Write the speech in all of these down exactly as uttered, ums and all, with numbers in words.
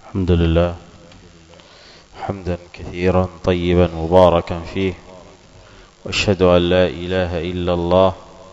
الحمد لله حمدا كثيرا طيبا مباركا فيه، واشهد أن لا إله إلا الله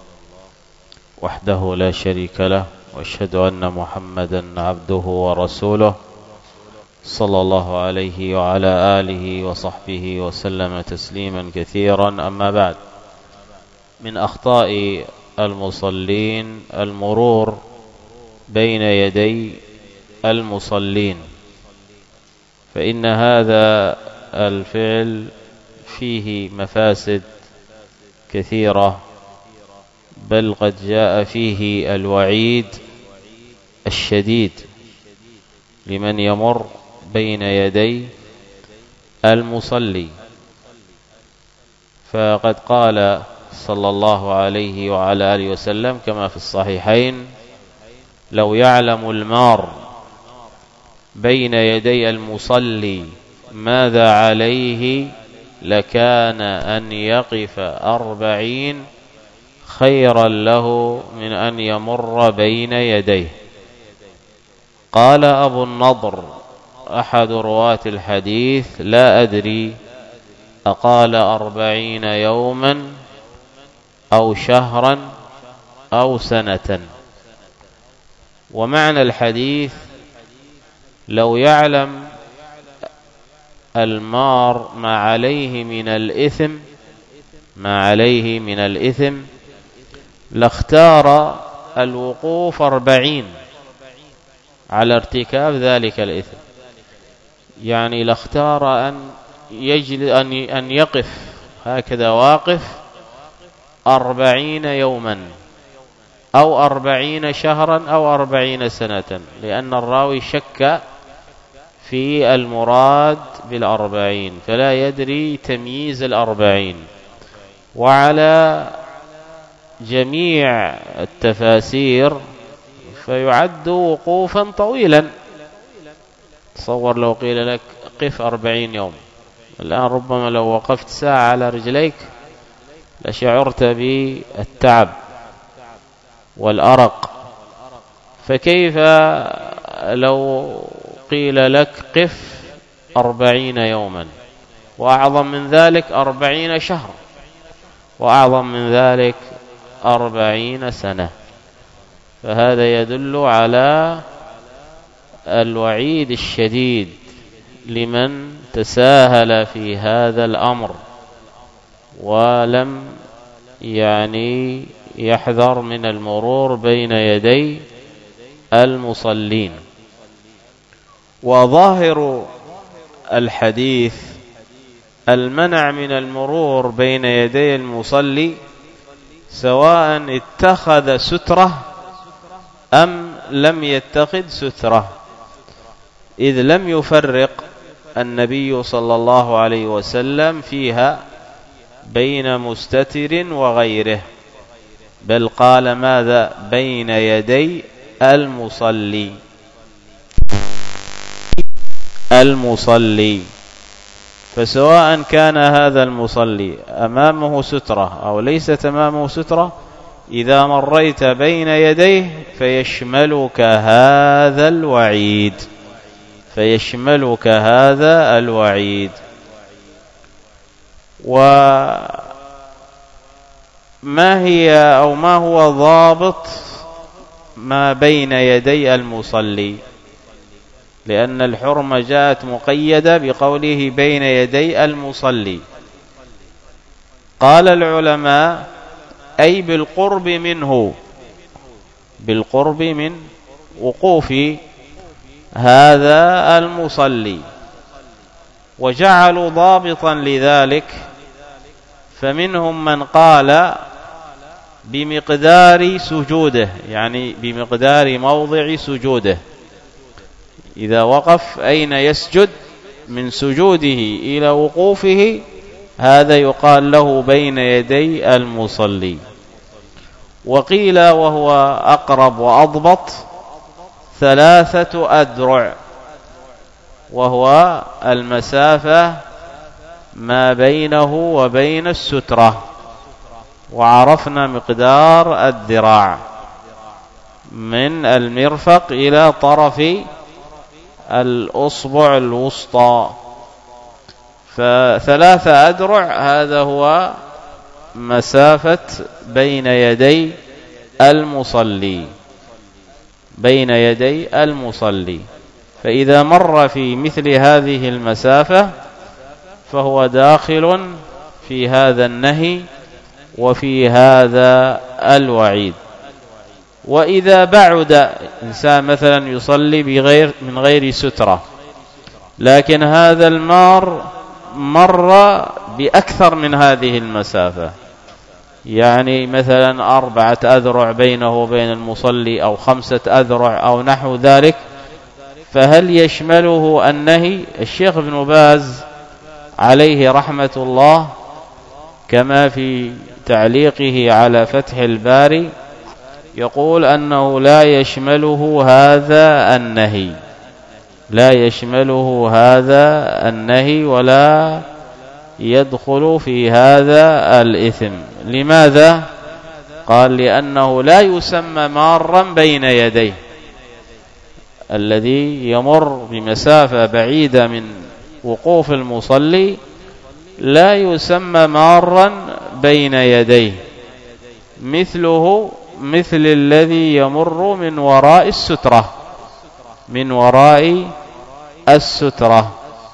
وحده لا شريك له، واشهد أن محمدا عبده ورسوله صلى الله عليه وعلى آله وصحبه وسلم تسليما كثيرا. أما بعد، من أخطاء المصلين المرور بين يدي المصلين، فإن هذا الفعل فيه مفاسد كثيرة، بل قد جاء فيه الوعيد الشديد لمن يمر بين يدي المصلي. فقد قال صلى الله عليه وعلى آله وسلم كما في الصحيحين: لو يعلم المار بين يدي المصلي ماذا عليه لكان أن يقف أربعين خيرا له من أن يمر بين يديه. قال أبو النضر أحد رواة الحديث: لا أدري أقال أربعين يوما أو شهرا أو سنة. ومعنى الحديث: لو يعلم المار ما عليه من الإثم ما عليه من الإثم لاختار الوقوف أربعين على ارتكاب ذلك الإثم، يعني لاختار أن يجل أن أن يقف هكذا واقف أربعين يوما أو أربعين شهرا أو أربعين سنة، لأن الراوي شك في المراد بالأربعين فلا يدري تمييز الأربعين. وعلى جميع التفاسير فيعد وقوفا طويلا. تصور لو قيل لك قف أربعين يوم، الآن ربما لو وقفت ساعة على رجليك لشعرت بالتعب والأرق، فكيف لو قيل لك قف أربعين يوما، وأعظم من ذلك أربعين شهر، وأعظم من ذلك أربعين سنة؟ فهذا يدل على الوعيد الشديد لمن تساهل في هذا الأمر ولم يعني يحذر من المرور بين يدي المصلين. وظاهر الحديث المنع من المرور بين يدي المصلي، سواء اتخذ سترة أم لم يتخذ سترة، إذ لم يفرق النبي صلى الله عليه وسلم فيها بين مستتر وغيره، بل قال ماذا؟ بين يدي المصلي المصلي فسواء كان هذا المصلي أمامه سترة أو ليست أمامه سترة، إذا مريت بين يديه فيشملك هذا الوعيد فيشملك هذا الوعيد. وما هي أو ما هو ضابط ما بين يدي المصلي؟ لأن الحرمة جاءت مقيدة بقوله بين يدي المصلي. قال العلماء: أي بالقرب منه، بالقرب من وقوف هذا المصلي. وجعلوا ضابطا لذلك، فمنهم من قال بمقدار سجوده، يعني بمقدار موضع سجوده، إذا وقف أين يسجد من سجوده إلى وقوفه، هذا يقال له بين يدي المصلي. وقيل وهو أقرب وأضبط ثلاثة أذرع، وهو المسافة ما بينه وبين السترة، وعرفنا مقدار الذراع من المرفق إلى طرف الأصبع الوسطى. فثلاثة أذرع هذا هو مسافة بين يدي المصلي، بين يدي المصلي. فإذا مر في مثل هذه المسافة فهو داخل في هذا النهي وفي هذا الوعيد. وإذا بعد إنسان مثلا يصلي بغير من غير سترة، لكن هذا المار مر بأكثر من هذه المسافة، يعني مثلا أربعة أذرع بينه وبين المصلي أو خمسة أذرع أو نحو ذلك، فهل يشمله النهي؟ الشيخ ابن باز عليه رحمة الله كما في تعليقه على فتح الباري يقول أنه لا يشمله هذا النهي، لا يشمله هذا النهي ولا يدخل في هذا الإثم. لماذا؟ قال لأنه لا يسمى مارا بين يديه. الذي يمر بمسافة بعيدة من وقوف المصلي لا يسمى مارا بين يديه، مثله مثل الذي يمر من وراء السترة، من وراء السترة.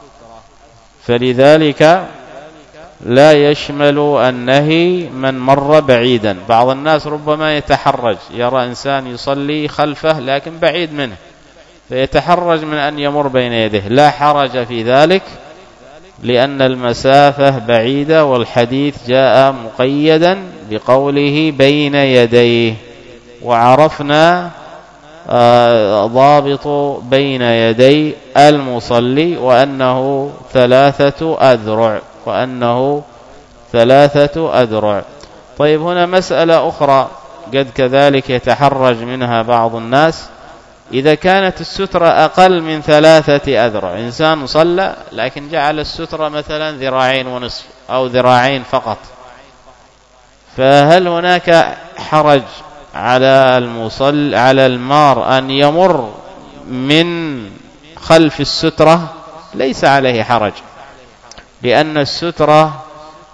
فلذلك لا يشمل النهي من مر بعيدا. بعض الناس ربما يتحرج، يرى إنسان يصلي خلفه لكن بعيد منه فيتحرج من أن يمر بين يديه. لا حرج في ذلك لأن المسافة بعيدة، والحديث جاء مقيدا بقوله بين يديه. وعرفنا ضابط بين يدي المصلي وأنه ثلاثة أذرع، وأنه ثلاثة أذرع. طيب هنا مسألة أخرى قد كذلك يتحرج منها بعض الناس. إذا كانت السترة أقل من ثلاثة أذرع، إنسان صلى لكن جعل السترة مثلا ذراعين ونصف أو ذراعين فقط، فهل هناك حرج على المصل على المار أن يمر من خلف السترة؟ ليس عليه حرج، لأن السترة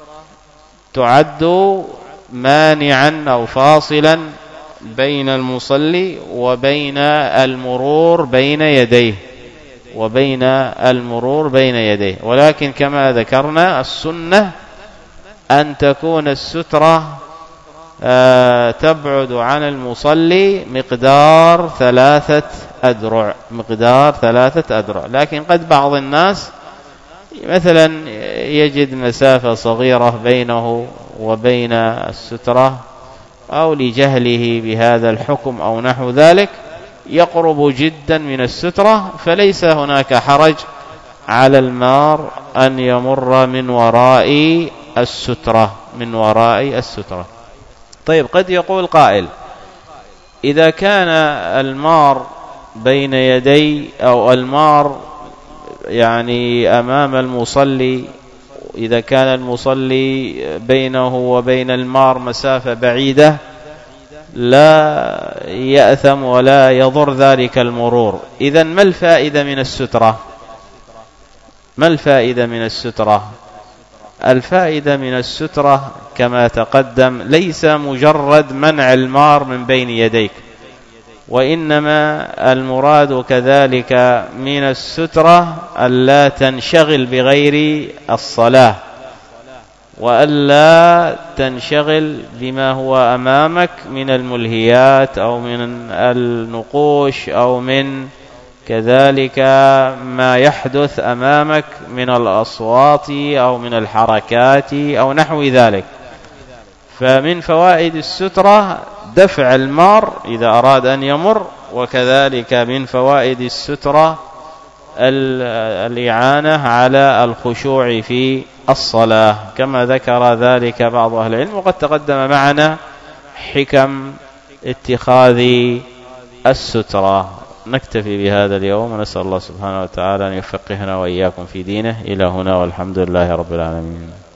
تعد مانعا أو فاصلا بين المصلي وبين المرور بين يديه وبين المرور بين يديه. ولكن كما ذكرنا السنة أن تكون السترة آه تبعد عن المصلي مقدار ثلاثة أذرع، مقدار ثلاثة أذرع. لكن قد بعض الناس مثلا يجد مسافة صغيرة بينه وبين السترة أو لجهله بهذا الحكم أو نحو ذلك يقرب جدا من السترة، فليس هناك حرج على المار أن يمر من وراء السترة، من وراء السترة. طيب قد يقول قائل إذا كان المار بين يدي أو المار يعني أمام المصلي، إذا كان المصلي بينه وبين المار مسافة بعيدة لا يأثم ولا يضر ذلك المرور، إذن ما الفائدة من السترة؟ ما الفائدة من السترة؟ الفائدة من السترة كما تقدم ليس مجرد منع المار من بين يديك، وإنما المراد كذلك من السترة ألا تنشغل بغير الصلاة، وألا تنشغل بما هو أمامك من الملهيات أو من النقوش أو من كذلك ما يحدث أمامك من الأصوات أو من الحركات أو نحو ذلك. فمن فوائد السترة دفع المار إذا أراد أن يمر، وكذلك من فوائد السترة الإعانة على الخشوع في الصلاة كما ذكر ذلك بعض أهل العلم. وقد تقدم معنا حكم اتخاذ السترة. نكتفي بهذا اليوم ونسأل الله سبحانه وتعالى أن يفقهنا وإياكم في دينه. إلى هنا والحمد لله رب العالمين.